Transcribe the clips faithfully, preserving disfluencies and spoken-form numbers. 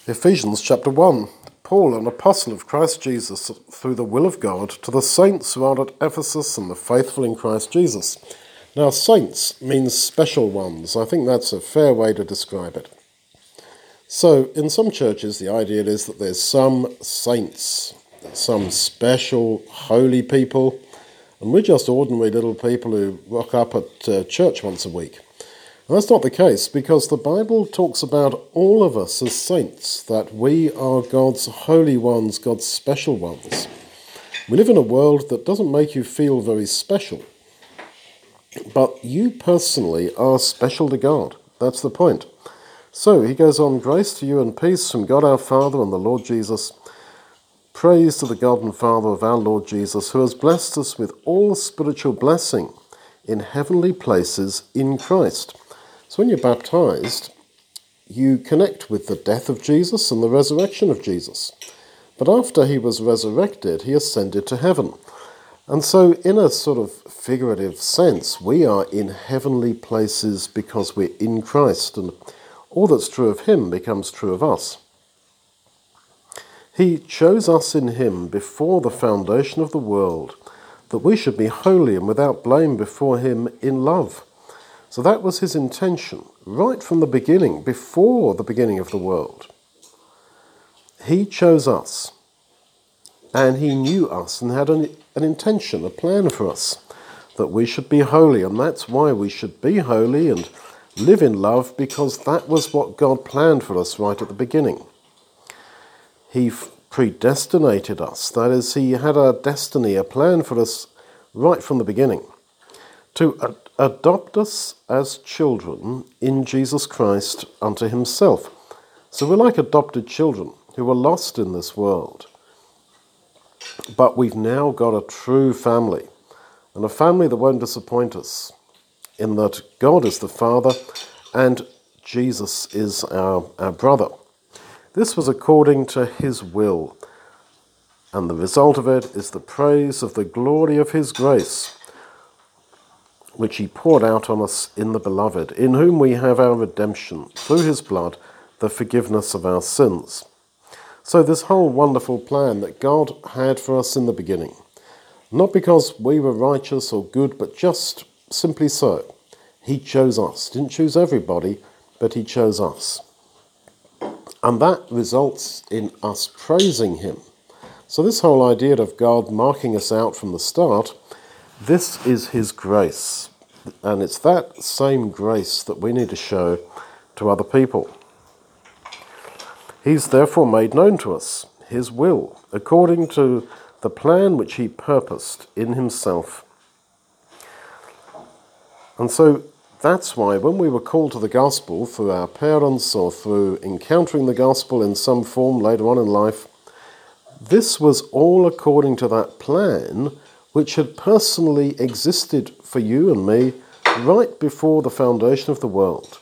Ephesians chapter one. Paul, an apostle of Christ Jesus, through the will of God, to the saints who are at Ephesus and the faithful in Christ Jesus. Now, saints means special ones. I think that's a fair way to describe it. So, in some churches, the idea is that there's some saints, some special holy people, and we're just ordinary little people who rock up at uh, church once a week. And that's not the case, because the Bible talks about all of us as saints, that we are God's holy ones, God's special ones. We live in a world that doesn't make you feel very special, but you personally are special to God. That's the point. So he goes on, grace to you and peace from God our Father and the Lord Jesus. Praise to the God and Father of our Lord Jesus, who has blessed us with all spiritual blessing in heavenly places in Christ. So when you're baptized, you connect with the death of Jesus and the resurrection of Jesus. But after he was resurrected, he ascended to heaven. And so in a sort of figurative sense, we are in heavenly places because we're in Christ, and all that's true of him becomes true of us. He chose us in him before the foundation of the world, that we should be holy and without blame before him in love. So that was his intention, right from the beginning, before the beginning of the world. He chose us, and he knew us and had an, an intention, a plan for us, that we should be holy, and that's why we should be holy and live in love, because that was what God planned for us right at the beginning. He predestinated us, that is, he had a destiny, a plan for us right from the beginning, to ad- adopt us as children in Jesus Christ unto himself. So we're like adopted children who were lost in this world. But we've now got a true family, and a family that won't disappoint us, in that God is the Father and Jesus is our, our brother. This was according to his will, and the result of it is the praise of the glory of his grace, which he poured out on us in the Beloved, in whom we have our redemption, through his blood, the forgiveness of our sins. So this whole wonderful plan that God had for us in the beginning, not because we were righteous or good, but just simply so. He chose us. Didn't choose everybody, but he chose us. And that results in us praising him. So this whole idea of God marking us out from the start, this is his grace. And it's that same grace that we need to show to other people. He's therefore made known to us his will, according to the plan which he purposed in himself. And so that's why when we were called to the gospel through our parents or through encountering the gospel in some form later on in life, this was all according to that plan which had personally existed for you and me right before the foundation of the world.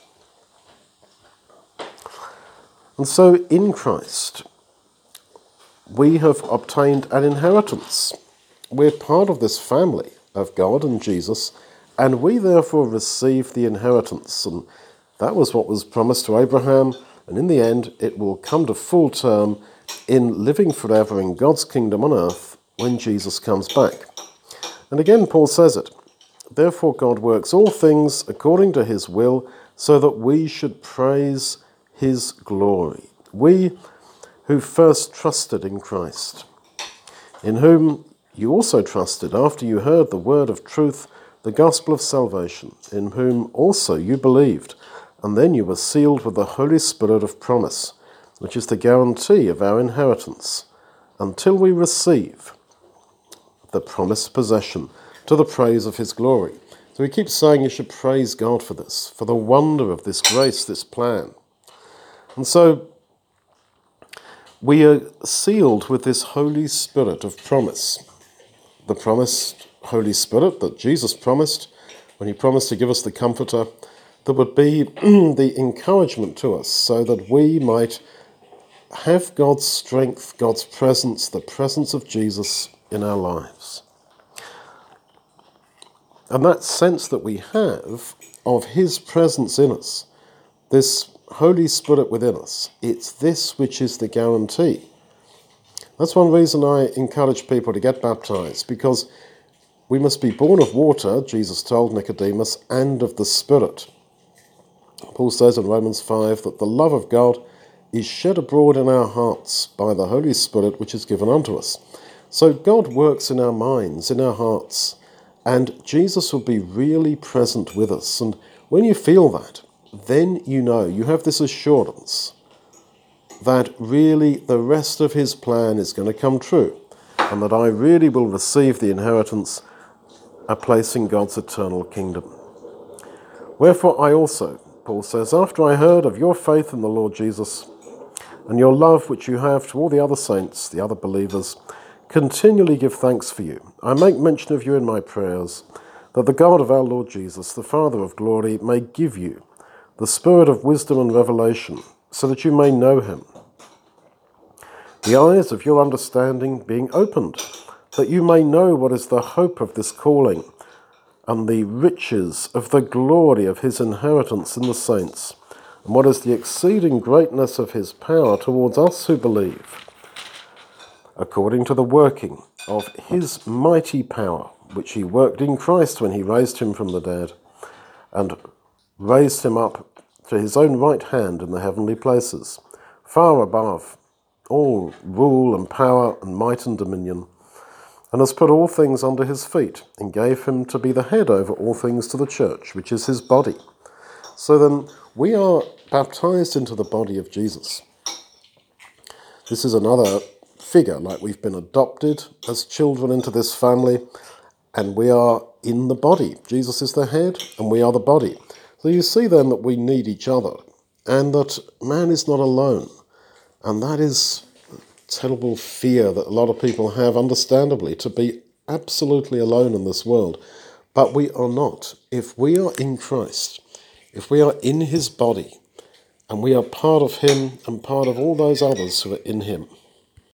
And so in Christ, we have obtained an inheritance. We're part of this family of God and Jesus, and we therefore receive the inheritance. And that was what was promised to Abraham, and in the end it will come to full term in living forever in God's kingdom on earth when Jesus comes back. And again Paul says it, therefore God works all things according to his will, so that we should praise his glory. We who first trusted in Christ, in whom you also trusted after you heard the word of truth, the gospel of salvation, in whom also you believed, and then you were sealed with the Holy Spirit of promise, which is the guarantee of our inheritance, until we receive the promised possession, to the praise of his glory. So he keeps saying you should praise God for this, for the wonder of this grace, this plan. And so we are sealed with this Holy Spirit of promise, the promised Holy Spirit that Jesus promised when he promised to give us the Comforter that would be the encouragement to us so that we might have God's strength, God's presence, the presence of Jesus in our lives. And that sense that we have of his presence in us, this Holy Spirit within us, it's this which is the guarantee. That's one reason I encourage people to get baptized, because we must be born of water, Jesus told Nicodemus, and of the Spirit. Paul says in Romans five that the love of God is shed abroad in our hearts by the Holy Spirit which is given unto us. So God works in our minds, in our hearts, and Jesus will be really present with us. And when you feel that, then you know, you have this assurance that really the rest of his plan is going to come true, and that I really will receive the inheritance, a place in God's eternal kingdom. Wherefore I also, Paul says, after I heard of your faith in the Lord Jesus, and your love which you have to all the other saints, the other believers, continually give thanks for you. I make mention of you in my prayers, that the God of our Lord Jesus, the Father of glory, may give you the spirit of wisdom and revelation, so that you may know him. The eyes of your understanding being opened, that you may know what is the hope of this calling, and the riches of the glory of his inheritance in the saints, and what is the exceeding greatness of his power towards us who believe, according to the working of his mighty power, which he worked in Christ when he raised him from the dead, and raised him up to his own right hand in the heavenly places, far above all rule and power and might and dominion, and has put all things under his feet, and gave him to be the head over all things to the church, which is his body. So then, we are baptized into the body of Jesus. This is another figure, like we've been adopted as children into this family, and we are in the body. Jesus is the head, and we are the body. So you see then that we need each other, and that man is not alone. And that is a terrible fear that a lot of people have, understandably, to be absolutely alone in this world. But we are not. If we are in Christ, if we are in his body, and we are part of him and part of all those others who are in him,